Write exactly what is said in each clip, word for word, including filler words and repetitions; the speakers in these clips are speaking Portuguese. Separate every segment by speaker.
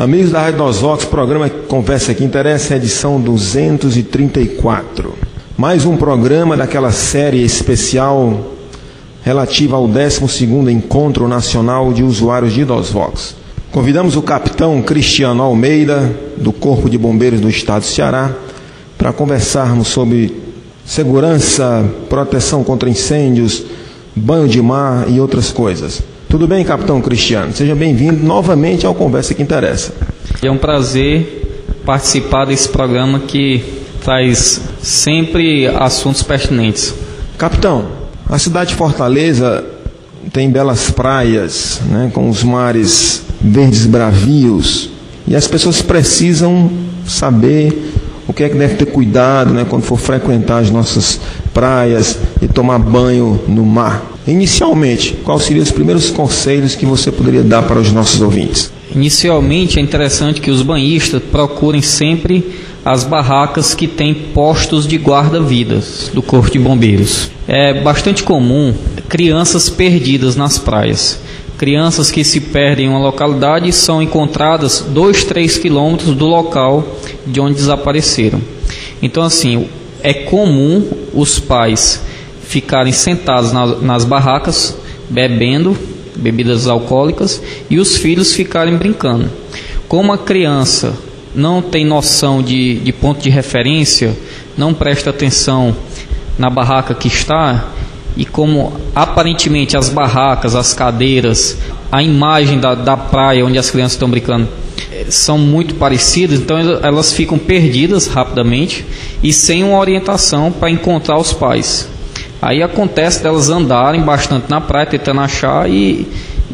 Speaker 1: Amigos da Rádio Nosvox, programa Conversa que Interessa, edição duzentos e trinta e quatro. Mais um programa daquela série especial relativa ao décimo segundo Encontro Nacional de Usuários de Nosvox. Convidamos o capitão Cristiano Almeida, do Corpo de Bombeiros do Estado do Ceará, para conversarmos sobre segurança, proteção contra incêndios, banho de mar e outras coisas. Tudo bem, capitão Cristiano? Seja bem-vindo novamente ao Conversa que Interessa.
Speaker 2: É um prazer participar desse programa que traz sempre assuntos pertinentes.
Speaker 1: Capitão, a cidade de Fortaleza tem belas praias, né, com os mares verdes bravios, e as pessoas precisam saber o que é que deve ter cuidado, né, quando for frequentar as nossas praias e tomar banho no mar. Inicialmente, quais seriam os primeiros conselhos que você poderia dar para os nossos ouvintes?
Speaker 2: Inicialmente, é interessante que os banhistas procurem sempre as barracas que têm postos de guarda-vidas do Corpo de Bombeiros. É bastante comum crianças perdidas nas praias. Crianças que se perdem em uma localidade e são encontradas dois, três quilômetros do local de onde desapareceram. Então, assim, é comum os pais ficarem sentados na, nas barracas, bebendo bebidas alcoólicas, e os filhos ficarem brincando. Como a criança não tem noção de, de ponto de referência, não presta atenção na barraca que está, e como aparentemente as barracas, as cadeiras, a imagem da, da praia onde as crianças estão brincando são muito parecidas, então elas ficam perdidas rapidamente e sem uma orientação para encontrar os pais. Aí acontece delas andarem bastante na praia tentando achar e,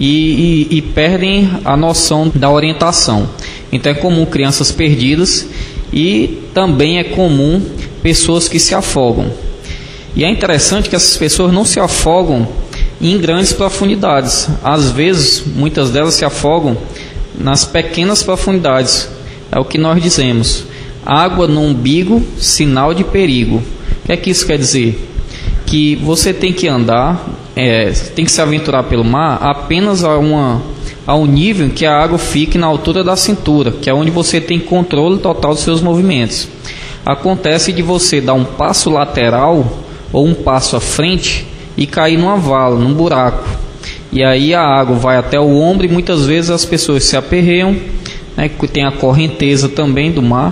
Speaker 2: e, e, e perdem a noção da orientação. Então é comum crianças perdidas e também é comum pessoas que se afogam. E é interessante que essas pessoas não se afogam em grandes profundidades. Às vezes, muitas delas se afogam nas pequenas profundidades. É o que nós dizemos: água no umbigo, sinal de perigo. O que é que isso quer dizer? Que você tem que andar, é, tem que se aventurar pelo mar apenas a, uma, a um nível que a água fique na altura da cintura, que é onde você tem controle total dos seus movimentos. Acontece de você dar um passo lateral ou um passo à frente e cair numa vala, num buraco. E aí a água vai até o ombro e muitas vezes as pessoas se aperreiam, né, tem a correnteza também do mar,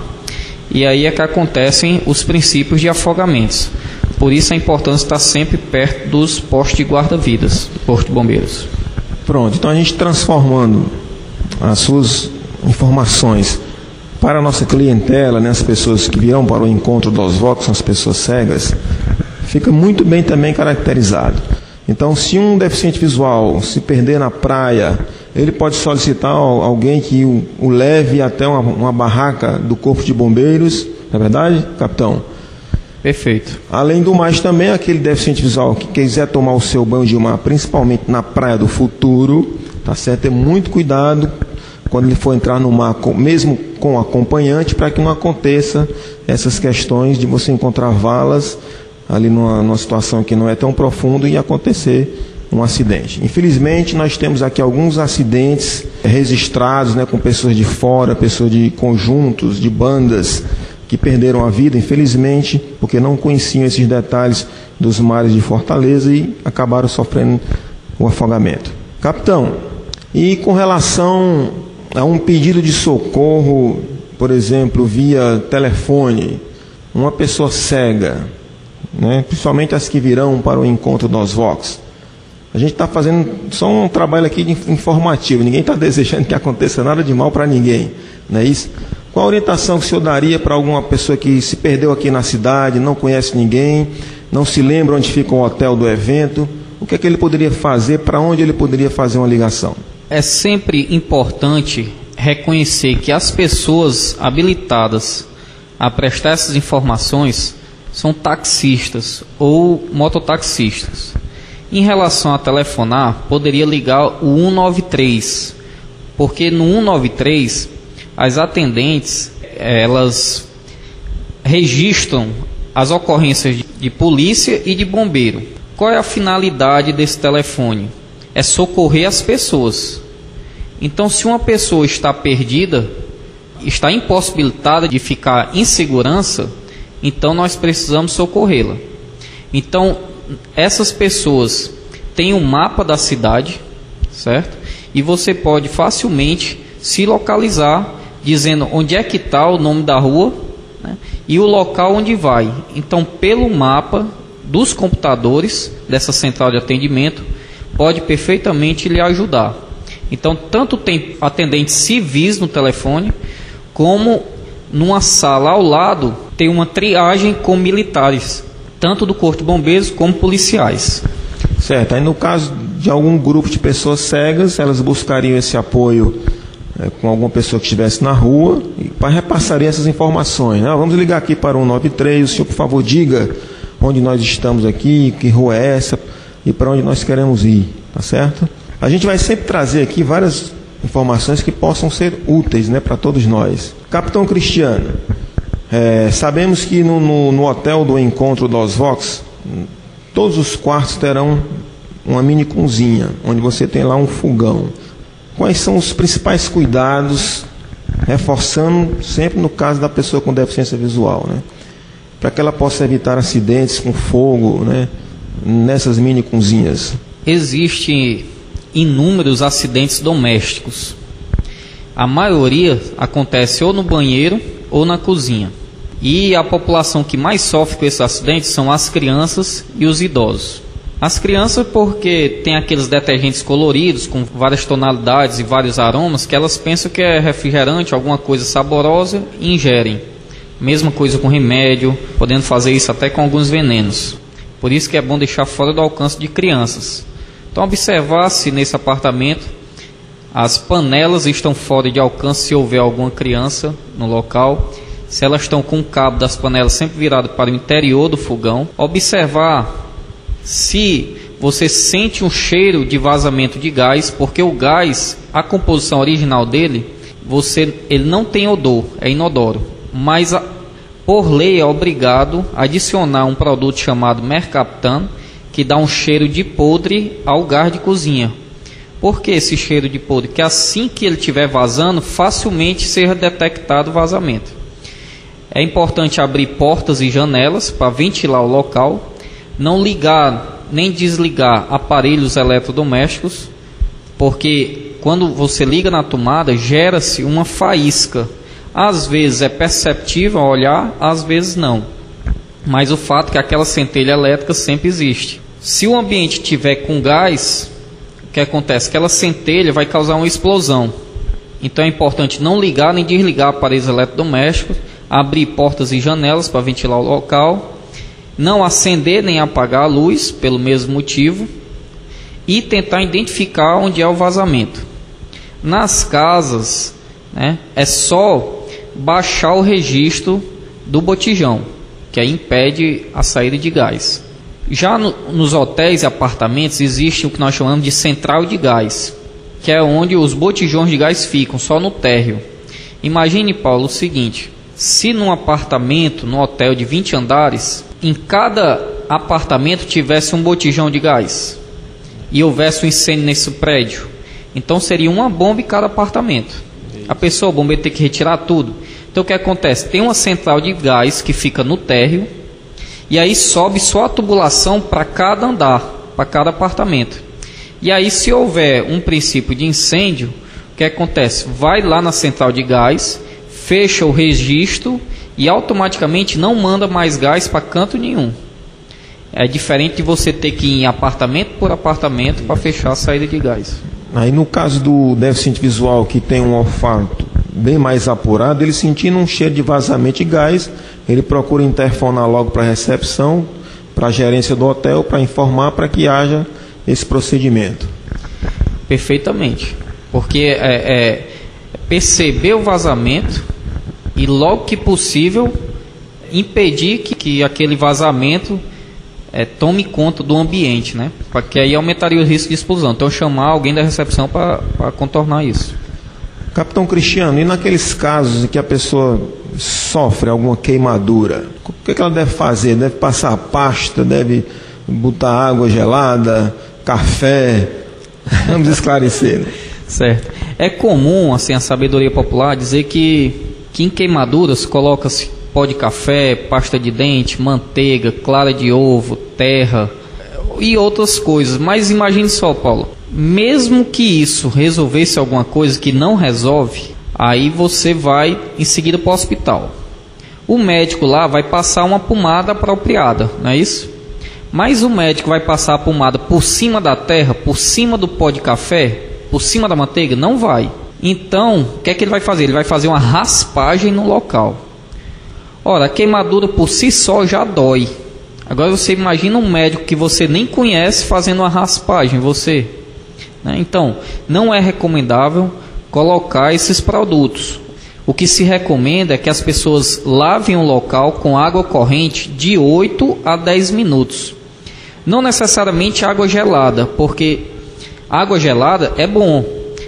Speaker 2: e aí é que acontecem os princípios de afogamentos. Por isso a importância estar sempre perto dos postos de guarda-vidas, do Corpo de Bombeiros.
Speaker 1: Pronto, então a gente transformando as suas informações para a nossa clientela, né, as pessoas que virão para o encontro dos Nosvox, são as pessoas cegas, fica muito bem também caracterizado. Então, se um deficiente visual se perder na praia, ele pode solicitar alguém que o, o leve até uma, uma barraca do Corpo de Bombeiros, não é verdade, capitão?
Speaker 2: Perfeito.
Speaker 1: Além do mais, também aquele deficiente visual que quiser tomar o seu banho de mar, principalmente na Praia do Futuro, tá certo? Ter muito cuidado quando ele for entrar no mar, com, mesmo com acompanhante, para que não aconteça essas questões de você encontrar valas ali numa, numa situação que não é tão profunda e acontecer um acidente. Infelizmente, nós temos aqui alguns acidentes registrados, né, com pessoas de fora, pessoas de conjuntos, de bandas, que perderam a vida, infelizmente, porque não conheciam esses detalhes dos mares de Fortaleza e acabaram sofrendo o afogamento. Capitão, e com relação a um pedido de socorro, por exemplo, via telefone, uma pessoa cega, né, principalmente as que virão para o encontro dos Nosvox, a gente está fazendo só um trabalho aqui de informativo, ninguém está desejando que aconteça nada de mal para ninguém, não é isso? Qual a orientação que o senhor daria para alguma pessoa que se perdeu aqui na cidade, não conhece ninguém, não se lembra onde fica o hotel do evento? O que é que ele poderia fazer, para onde ele poderia fazer uma ligação?
Speaker 2: É sempre importante reconhecer que as pessoas habilitadas a prestar essas informações são taxistas ou mototaxistas. Em relação a telefonar, poderia ligar o um nove três, porque no um nove três as atendentes, elas registram as ocorrências de polícia e de bombeiro. Qual é a finalidade desse telefone? É socorrer as pessoas. Então, se uma pessoa está perdida, está impossibilitada de ficar em segurança, então nós precisamos socorrê-la. Então, essas pessoas têm um mapa da cidade, certo? E você pode facilmente se localizar, dizendo onde é que está o nome da rua, né, e o local onde vai. Então, pelo mapa dos computadores dessa central de atendimento, pode perfeitamente lhe ajudar. Então, tanto tem atendentes civis no telefone, como numa sala ao lado tem uma triagem com militares, tanto do Corpo de Bombeiros como policiais.
Speaker 1: Certo, aí no caso de algum grupo de pessoas cegas, elas buscariam esse apoio é, com alguma pessoa que estivesse na rua e repassaria essas informações, né? Vamos ligar aqui para o um nove três, o senhor por favor diga onde nós estamos aqui, que rua é essa e para onde nós queremos ir, tá certo? A gente vai sempre trazer aqui várias informações que possam ser úteis, né, para todos nós. Capitão Cristiano, é, sabemos que no, no, no hotel do Encontro dos Vox, todos os quartos terão uma mini cozinha, onde você tem lá um fogão. Quais são os principais cuidados, reforçando sempre no caso da pessoa com deficiência visual, né, para que ela possa evitar acidentes com fogo, né, nessas mini cozinhas?
Speaker 2: Existe inúmeros acidentes domésticos. A maioria acontece ou no banheiro ou na cozinha. E a população que mais sofre com esses acidentes são as crianças e os idosos. As crianças porque tem aqueles detergentes coloridos com várias tonalidades e vários aromas que elas pensam que é refrigerante, alguma coisa saborosa e ingerem. Mesma coisa com remédio, podendo fazer isso até com alguns venenos. Por isso que é bom deixar fora do alcance de crianças. Então, observar se nesse apartamento as panelas estão fora de alcance se houver alguma criança no local, se elas estão com o cabo das panelas sempre virado para o interior do fogão. Observar se você sente um cheiro de vazamento de gás, porque o gás, a composição original dele, você, ele não tem odor, é inodoro, mas a, por lei é obrigado a adicionar um produto chamado mercaptan, que dá um cheiro de podre ao gás de cozinha. Por que esse cheiro de podre? Que assim que ele estiver vazando, facilmente seja detectado o vazamento. É importante abrir portas e janelas para ventilar o local, não ligar nem desligar aparelhos eletrodomésticos, porque quando você liga na tomada, gera-se uma faísca. Às vezes é perceptível ao olhar, às vezes não. Mas o fato é que aquela centelha elétrica sempre existe. Se o ambiente tiver com gás, o que acontece? Aquela centelha vai causar uma explosão. Então é importante não ligar nem desligar aparelhos eletrodomésticos, abrir portas e janelas para ventilar o local, não acender nem apagar a luz, pelo mesmo motivo, e tentar identificar onde é o vazamento. Nas casas, né, é só baixar o registro do botijão, que aí impede a saída de gás. Já no, nos hotéis e apartamentos existe o que nós chamamos de central de gás, que é onde os botijões de gás ficam, só no térreo. Imagine, Paulo, o seguinte: se num apartamento, num hotel de vinte andares, em cada apartamento tivesse um botijão de gás e houvesse um incêndio nesse prédio, então seria uma bomba em cada apartamento. A pessoa, o bombeiro, tem que retirar tudo. Então o que acontece? Tem uma central de gás que fica no térreo, e aí sobe só a tubulação para cada andar, para cada apartamento. E aí, se houver um princípio de incêndio, o que acontece? Vai lá na central de gás, fecha o registro e automaticamente não manda mais gás para canto nenhum. É diferente de você ter que ir em apartamento por apartamento para fechar a saída de gás.
Speaker 1: Aí no caso do deficiente visual que tem um olfato bem mais apurado, ele sentindo um cheiro de vazamento de gás, ele procura interfonar logo para a recepção, para a gerência do hotel, para informar para que haja esse procedimento.
Speaker 2: Perfeitamente, porque é, é perceber o vazamento e logo que possível impedir que, que aquele vazamento é, tome conta do ambiente, né? Porque aí aumentaria o risco de explosão. Então chamar alguém da recepção para contornar isso.
Speaker 1: Capitão Cristiano, e naqueles casos em que a pessoa sofre alguma queimadura, o que, é que ela deve fazer? Deve passar pasta, deve botar água gelada, café? Vamos esclarecer, né?
Speaker 2: Certo. É comum, assim, a sabedoria popular dizer que, que em queimaduras coloca-se pó de café, pasta de dente, manteiga, clara de ovo, terra e outras coisas. Mas imagine só, Paulo, mesmo que isso resolvesse alguma coisa que não resolve, aí você vai em seguida para o hospital. O médico lá vai passar uma pomada apropriada, não é isso? Mas o médico vai passar a pomada por cima da terra, por cima do pó de café, por cima da manteiga? Não vai. Então, o que é que ele vai fazer? Ele vai fazer uma raspagem no local. Ora, a queimadura por si só já dói. Agora você imagina um médico que você nem conhece fazendo uma raspagem, você. Né? Então, não é recomendável colocar esses produtos. O que se recomenda é que as pessoas lavem o local com água corrente de oito a dez minutos. Não necessariamente água gelada, porque água gelada é bom.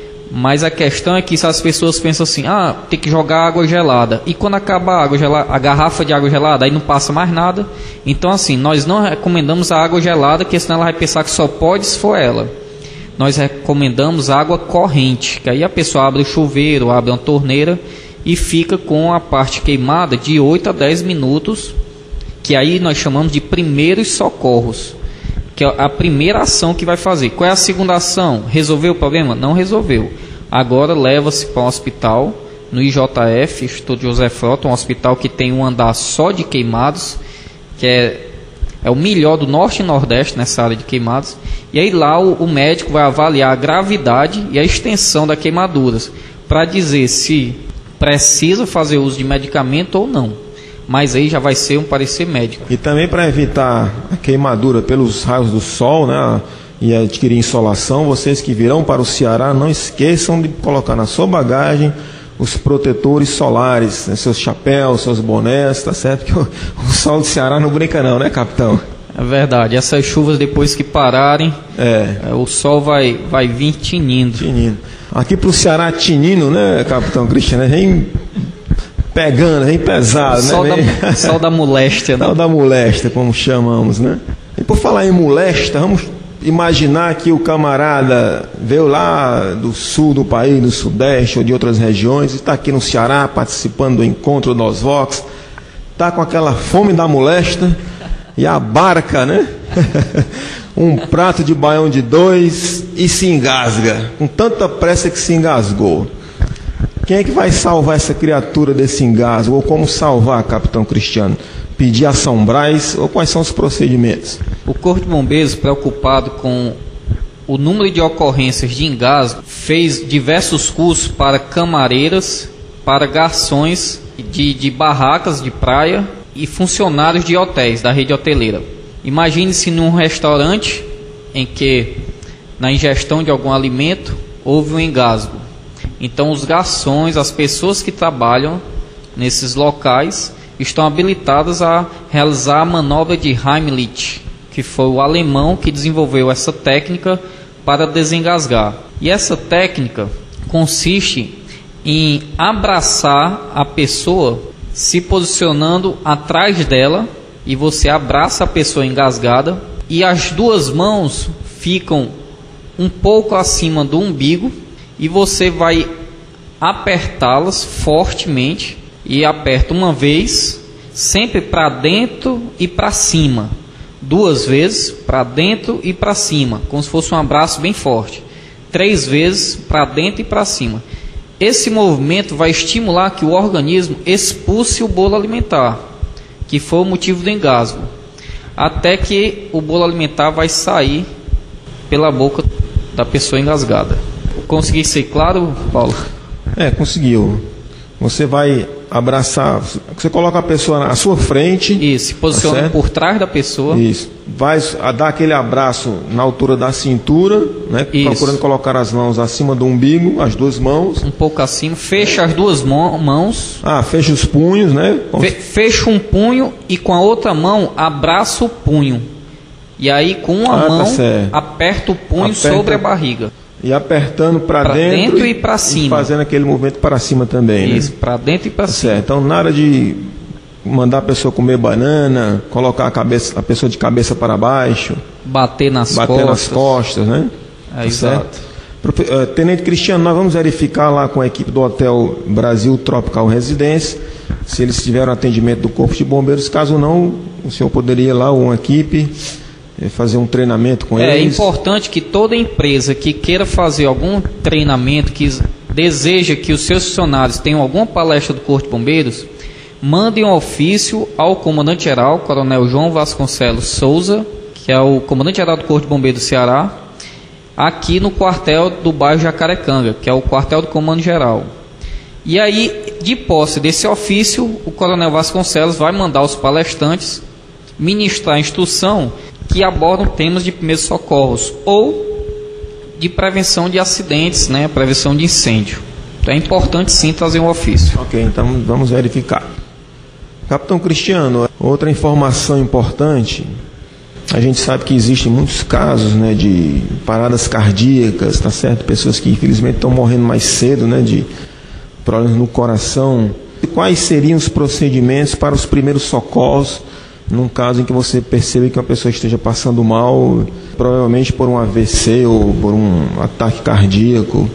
Speaker 2: Mas a questão é que se as pessoas pensam assim, ah, tem que jogar água gelada, e quando acaba a água gelada, a garrafa de água gelada, aí não passa mais nada. Então assim, nós não recomendamos a água gelada, porque senão ela vai pensar que só pode se for ela. Nós recomendamos água corrente, que aí a pessoa abre o chuveiro, abre uma torneira e fica com a parte queimada de oito a dez minutos, que aí nós chamamos de primeiros socorros, que é a primeira ação que vai fazer. Qual é a segunda ação? Resolveu o problema? Não resolveu. Agora leva-se para um hospital, no I J F, Instituto José Frota, um hospital que tem um andar só de queimados, que é, é o melhor do Norte e Nordeste nessa área de queimados. E aí lá o, o médico vai avaliar a gravidade e a extensão das queimaduras, para dizer se precisa fazer uso de medicamento ou não. Mas aí já vai ser um parecer médico.
Speaker 1: E também para evitar a queimadura pelos raios do sol, né, e adquirir insolação, vocês que virão para o Ceará, não esqueçam de colocar na sua bagagem os protetores solares, né, seus chapéus, seus bonés, tá certo? Que o, o sol do Ceará não brinca não, né, capitão?
Speaker 2: É verdade, essas chuvas depois que pararem, é. o sol vai, vai vir tinindo.
Speaker 1: Tinindo. Aqui para o Ceará tinindo, né, capitão Cristiano? Vem pegando, vem pesado,
Speaker 2: sol
Speaker 1: né?
Speaker 2: Da, sol da moléstia, né?
Speaker 1: Sol da moléstia, como chamamos, né? E por falar em moléstia, vamos imaginar que o camarada veio lá do sul do país, do sudeste ou de outras regiões, está aqui no Ceará participando do encontro do Osvox, está com aquela fome da moléstia e abarca, né? um prato de baião de dois e se engasga, com tanta pressa que se engasgou. Quem é que vai salvar essa criatura desse engasgo? Ou como salvar, capitão Cristiano? Pedir a São Brás? Ou quais são os procedimentos?
Speaker 2: O Corpo de Bombeiros, preocupado com o número de ocorrências de engasgo, fez diversos cursos para camareiras, para garçons de, de barracas de praia e funcionários de hotéis, da rede hoteleira. Imagine-se num restaurante em que, na ingestão de algum alimento, houve um engasgo. Então os garçons, as pessoas que trabalham nesses locais, estão habilitadas a realizar a manobra de Heimlich, que foi o alemão que desenvolveu essa técnica para desengasgar. E essa técnica consiste em abraçar a pessoa se posicionando atrás dela, e você abraça a pessoa engasgada e as duas mãos ficam um pouco acima do umbigo, e você vai apertá-las fortemente, e aperta uma vez, sempre para dentro e para cima, duas vezes para dentro e para cima, como se fosse um abraço bem forte, três vezes para dentro e para cima. Esse movimento vai estimular que o organismo expulse o bolo alimentar, que foi o motivo do engasgo, até que o bolo alimentar vai sair pela boca da pessoa engasgada. Consegui ser claro, Paulo?
Speaker 1: É, conseguiu. Você vai abraçar, você coloca a pessoa à sua frente.
Speaker 2: Isso, se posiciona tá por trás da pessoa.
Speaker 1: Isso. Vai dar aquele abraço na altura da cintura, né? Isso. Procurando colocar as mãos acima do umbigo, as duas mãos.
Speaker 2: Um pouco acima, fecha as duas mãos.
Speaker 1: Ah, fecha os punhos, né?
Speaker 2: Fe fecha um punho e com a outra mão abraça o punho. E aí com uma ah, mão tá aperta o punho aperta. sobre a barriga.
Speaker 1: E apertando para dentro,
Speaker 2: dentro e para cima.
Speaker 1: E fazendo aquele movimento para cima também.
Speaker 2: Isso, né? Para dentro e para cima.
Speaker 1: Certo. Então nada de mandar a pessoa comer banana, colocar a, cabeça, a pessoa de cabeça para baixo.
Speaker 2: Bater nas
Speaker 1: bater
Speaker 2: costas.
Speaker 1: nas costas, né?
Speaker 2: É,
Speaker 1: tá
Speaker 2: exato.
Speaker 1: Certo? Tenente Cristiano, nós vamos verificar lá com a equipe do Hotel Brasil Tropical Residência se eles tiveram atendimento do Corpo de Bombeiros. Caso não, o senhor poderia ir lá, ou uma equipe, fazer um treinamento com
Speaker 2: é
Speaker 1: eles.
Speaker 2: É importante que toda empresa que queira fazer algum treinamento, que deseja que os seus funcionários tenham alguma palestra do Corpo de Bombeiros, mandem um ofício ao comandante-geral, Coronel João Vasconcelos Souza, que é o comandante-geral do Corpo de Bombeiros do Ceará, aqui no quartel do bairro Jacarecanga, que é o quartel do Comando-Geral. E aí, de posse desse ofício, o Coronel Vasconcelos vai mandar os palestrantes ministrar a instrução que abordam temas de primeiros socorros ou de prevenção de acidentes, né, prevenção de incêndio. Então é importante sim trazer um ofício.
Speaker 1: Ok, então vamos verificar. Capitão Cristiano, outra informação importante, a gente sabe que existem muitos casos, né, de paradas cardíacas, tá certo? Pessoas que infelizmente estão morrendo mais cedo, né, de problemas no coração. E quais seriam os procedimentos para os primeiros socorros num caso em que você percebe que uma pessoa esteja passando mal, provavelmente por um A V C ou por um ataque cardíaco?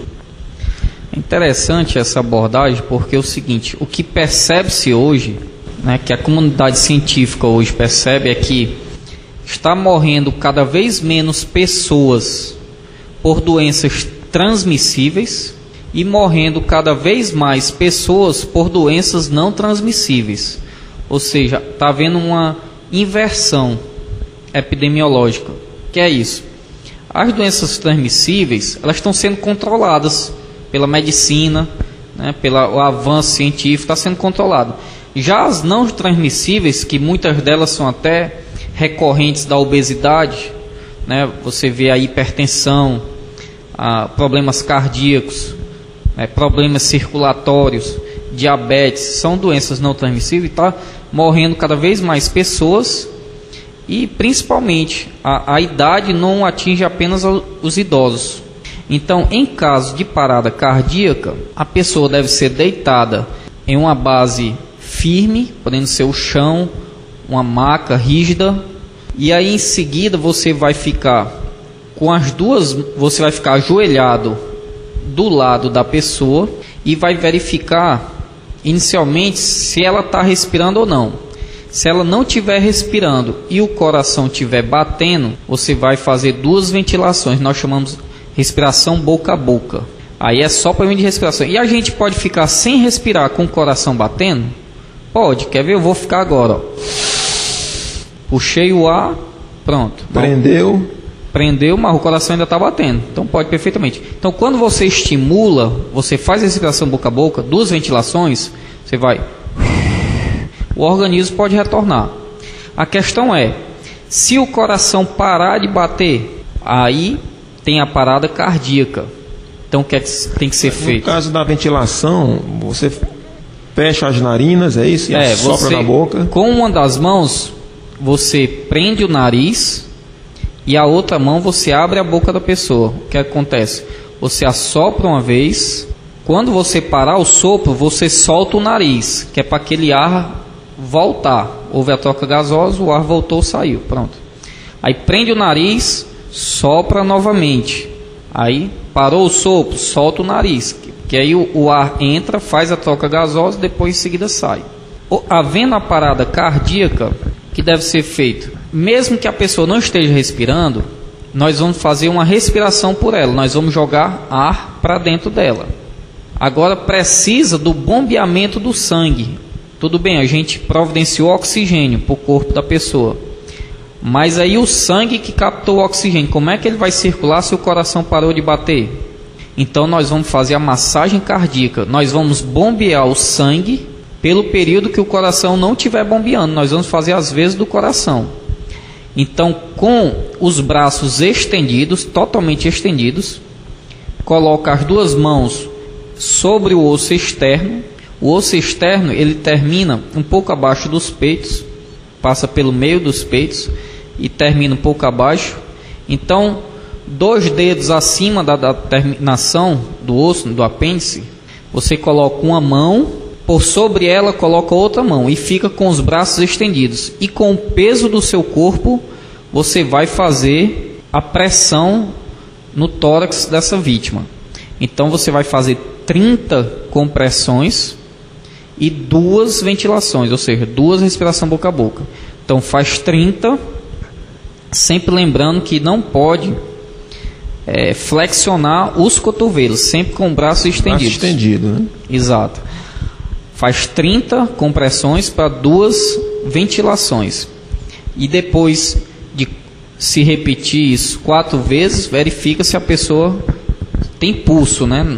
Speaker 2: É interessante essa abordagem porque é o seguinte, o que percebe-se hoje, né, que a comunidade científica hoje percebe é que está morrendo cada vez menos pessoas por doenças transmissíveis e morrendo cada vez mais pessoas por doenças não transmissíveis. Ou seja, está havendo uma inversão epidemiológica. Que é isso? As doenças transmissíveis, elas estão sendo controladas pela medicina, né, pelo avanço científico, está sendo controlado. Já as não transmissíveis, que muitas delas são até recorrentes da obesidade, né, você vê a hipertensão, a problemas cardíacos, né, problemas circulatórios, diabetes, são doenças não transmissíveis, está morrendo cada vez mais pessoas e principalmente a, a idade não atinge apenas os idosos. Então, em caso de parada cardíaca, a pessoa deve ser deitada em uma base firme, podendo ser o chão, uma maca rígida, e aí em seguida você vai ficar com as duas, você vai ficar ajoelhado do lado da pessoa e vai verificar inicialmente se ela está respirando ou não. Se ela não estiver respirando e o coração estiver batendo, você vai fazer duas ventilações, nós chamamos respiração boca a boca. Aí é só para mim de respiração. E a gente pode ficar sem respirar com o coração batendo? Pode, quer ver? Eu vou ficar agora, ó. Puxei o ar, pronto.
Speaker 1: Prendeu.
Speaker 2: Prendeu, mas o coração ainda está batendo. Então pode perfeitamente. Então quando você estimula, você faz a respiração boca a boca, duas ventilações, você vai... O organismo pode retornar. A questão é, se o coração parar de bater, aí tem a parada cardíaca. Então o que tem que ser feito?
Speaker 1: No caso da ventilação, você fecha as narinas, é isso? E
Speaker 2: é,
Speaker 1: assopra
Speaker 2: você,
Speaker 1: na boca?
Speaker 2: Com uma das mãos, você prende o nariz e a outra mão você abre a boca da pessoa. O que acontece? Você assopra uma vez, quando você parar o sopro, você solta o nariz, que é para aquele ar voltar. Houve a troca gasosa, o ar voltou, saiu, pronto. Aí prende o nariz, sopra novamente. Aí parou o sopro, solta o nariz, que aí o, o ar entra, faz a troca gasosa, depois em seguida sai. O, havendo a parada cardíaca, que deve ser feito, mesmo que a pessoa não esteja respirando, nós vamos fazer uma respiração por ela, nós vamos jogar ar para dentro dela. Agora precisa do bombeamento do sangue. Tudo bem, a gente providenciou oxigênio para o corpo da pessoa, mas aí o sangue que captou o oxigênio, como é que ele vai circular se o coração parou de bater? Então nós vamos fazer a massagem cardíaca, nós vamos bombear o sangue pelo período que o coração não estiver bombeando, nós vamos fazer as vezes do coração. Então, com os braços estendidos, totalmente estendidos, coloca as duas mãos sobre o osso externo. O osso externo, ele termina um pouco abaixo dos peitos, passa pelo meio dos peitos e termina um pouco abaixo. Então, dois dedos acima da, da terminação do osso, do apêndice, você coloca uma mão, por sobre ela coloca outra mão e fica com os braços estendidos. E com o peso do seu corpo, você vai fazer a pressão no tórax dessa vítima. Então você vai fazer trinta compressões e duas ventilações, ou seja, duas respirações boca a boca. Então faz trinta, sempre lembrando que não pode é, flexionar os cotovelos, sempre com o braço estendido.
Speaker 1: Braço estendido, né?
Speaker 2: Exato. Faz trinta compressões para duas ventilações. E depois de se repetir isso quatro vezes, verifica se a pessoa tem pulso, né?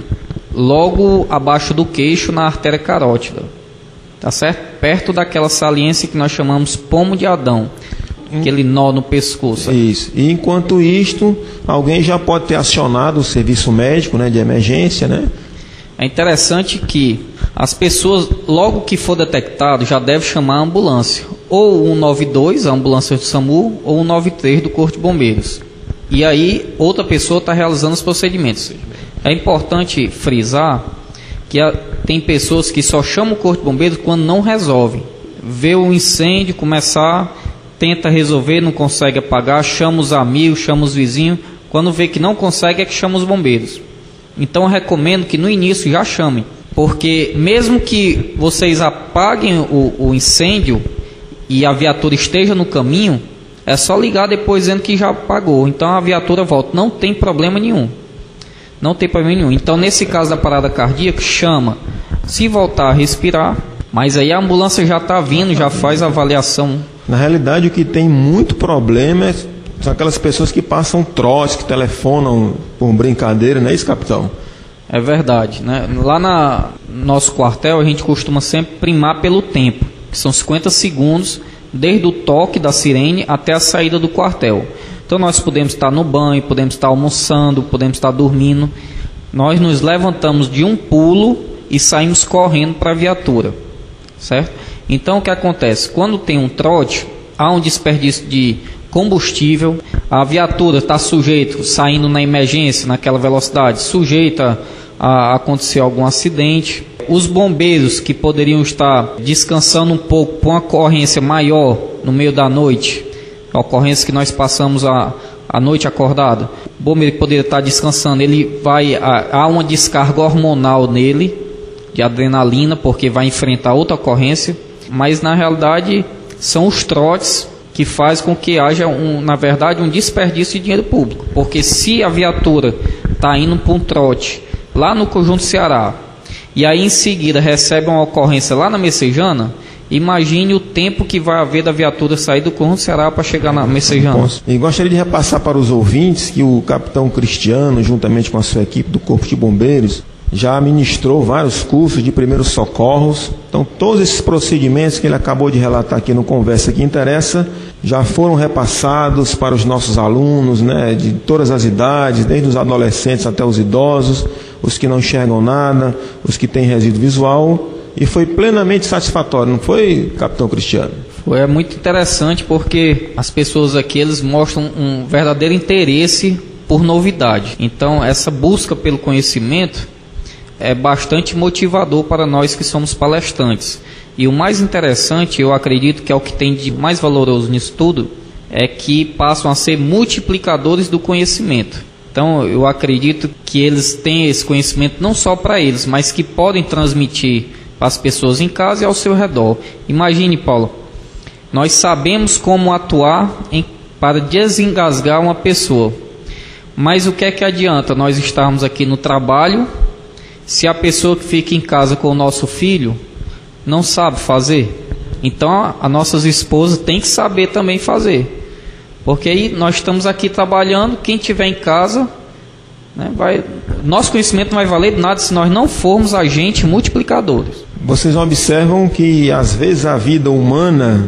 Speaker 2: Logo abaixo do queixo, na artéria carótida. Tá certo? Perto daquela saliência que nós chamamos pomo de Adão. Aquele nó no pescoço.
Speaker 1: Isso. E enquanto isto, alguém já pode ter acionado o serviço médico, né, de emergência, né?
Speaker 2: É interessante que as pessoas, logo que for detectado, já devem chamar a ambulância. Ou o um nove dois, a ambulância do SAMU, ou o um nove três do Corpo de Bombeiros. E aí, outra pessoa está realizando os procedimentos. É importante frisar que a, tem pessoas que só chamam o Corpo de Bombeiros quando não resolve. Vê o incêndio começar, tenta resolver, não consegue apagar, chama os amigos, chama os vizinhos. Quando vê que não consegue, é que chama os bombeiros. Então eu recomendo que no início já chamem, porque mesmo que vocês apaguem o, o incêndio e a viatura esteja no caminho, é só ligar depois dizendo que já apagou. Então a viatura volta, não tem problema nenhum. Não tem problema nenhum. Então nesse caso da parada cardíaca, chama. Se voltar a respirar, mas aí a ambulância já está vindo, já faz a avaliação.
Speaker 1: Na realidade o que tem muito problema é são aquelas pessoas que passam trote, que telefonam por brincadeira, não é isso, capitão?
Speaker 2: É verdade, né? Lá na, no nosso quartel a gente costuma sempre primar pelo tempo, que são cinquenta segundos, desde o toque da sirene até a saída do quartel. Então nós podemos estar no banho, podemos estar almoçando, podemos estar dormindo. Nós nos levantamos de um pulo e saímos correndo para a viatura, certo? Então o que acontece? Quando tem um trote, há um desperdício de combustível, a viatura está sujeita, saindo na emergência, naquela velocidade, sujeita a acontecer algum acidente. Os bombeiros que poderiam estar descansando um pouco por uma ocorrência maior no meio da noite, a ocorrência que nós passamos a, a noite acordada, o bombeiro que poderia estar descansando, ele vai, há uma descarga hormonal nele, de adrenalina, porque vai enfrentar outra ocorrência, mas na realidade são os trotes que faz com que haja, um, na verdade, um desperdício de dinheiro público. Porque se a viatura está indo para um trote lá no Conjunto Ceará, e aí em seguida recebe uma ocorrência lá na Messejana, imagine o tempo que vai haver da viatura sair do Conjunto Ceará para chegar na Messejana.
Speaker 1: E gostaria de repassar para os ouvintes que o capitão Cristiano, juntamente com a sua equipe do Corpo de Bombeiros, já ministrou vários cursos de primeiros socorros. Então todos esses procedimentos que ele acabou de relatar aqui no Conversa que Interessa já foram repassados para os nossos alunos, né, de todas as idades, desde os adolescentes até os idosos, os que não enxergam nada, os que têm resíduo visual, e foi plenamente satisfatório, não foi, capitão Cristiano?
Speaker 2: Foi é muito interessante, porque as pessoas aqui eles mostram um verdadeiro interesse por novidade. Então essa busca pelo conhecimento é bastante motivador para nós que somos palestrantes. E o mais interessante, eu acredito que é o que tem de mais valoroso nisso tudo, é que passam a ser multiplicadores do conhecimento. Então eu acredito que eles têm esse conhecimento não só para eles, mas que podem transmitir para as pessoas em casa e ao seu redor. Imagine, Paulo, nós sabemos como atuar em, para desengasgar uma pessoa, mas o que é que adianta nós estarmos aqui no trabalho se a pessoa que fica em casa com o nosso filho não sabe fazer? Então as nossas esposas têm que saber também fazer, porque aí nós estamos aqui trabalhando, quem estiver em casa, né, vai, nosso conhecimento não vai valer de nada se nós não formos agentes multiplicadores.
Speaker 1: Vocês observam que às vezes a vida humana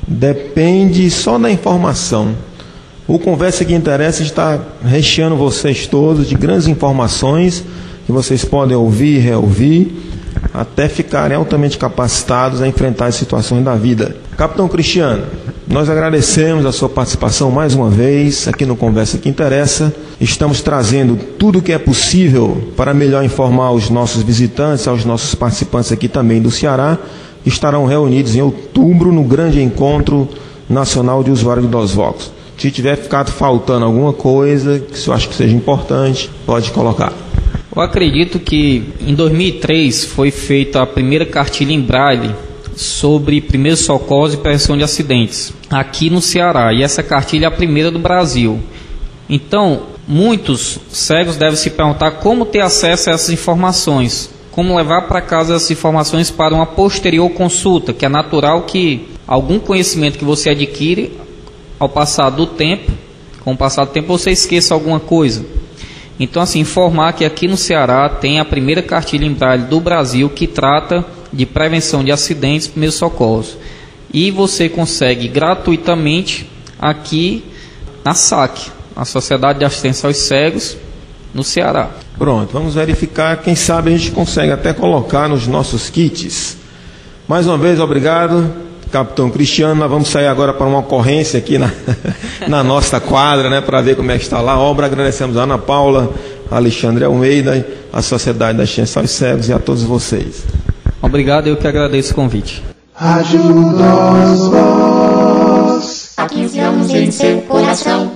Speaker 1: depende só da informação. O Conversa que Interessa está recheando vocês todos de grandes informações que vocês podem ouvir e reouvir, até ficarem altamente capacitados a enfrentar as situações da vida. Capitão Cristiano, nós agradecemos a sua participação mais uma vez aqui no Conversa que Interessa. Estamos trazendo tudo o que é possível para melhor informar os nossos visitantes, aos nossos participantes aqui também do Ceará, que estarão reunidos em outubro no grande encontro nacional de usuários de Dos Vox. Se tiver ficado faltando alguma coisa que você acha que seja importante, pode colocar.
Speaker 2: Eu acredito que em dois mil e três foi feita a primeira cartilha em braille sobre primeiros socorros e prevenção de acidentes aqui no Ceará, e essa cartilha é a primeira do Brasil. Então, muitos cegos devem se perguntar como ter acesso a essas informações, como levar para casa essas informações para uma posterior consulta, que é natural que algum conhecimento que você adquire ao passar do tempo, com o passar do tempo você esqueça alguma coisa. Então, assim, informar que aqui no Ceará tem a primeira cartilha em braille do Brasil que trata de prevenção de acidentes e primeiros socorros. E você consegue gratuitamente aqui na S A C, a Sociedade de Assistência aos Cegos, no Ceará.
Speaker 1: Pronto, vamos verificar. Quem sabe a gente consegue até colocar nos nossos kits. Mais uma vez, obrigado, Capitão Cristiano. Nós vamos sair agora para uma ocorrência aqui na, na nossa quadra, né, para ver como é que está lá a obra. Agradecemos a Ana Paula, a Alexandre Almeida, a Sociedade da Assistência aos Cegos e a todos vocês.
Speaker 2: Obrigado, eu que agradeço o convite.
Speaker 3: Ajuda-os, vós, há quinze anos em seu coração.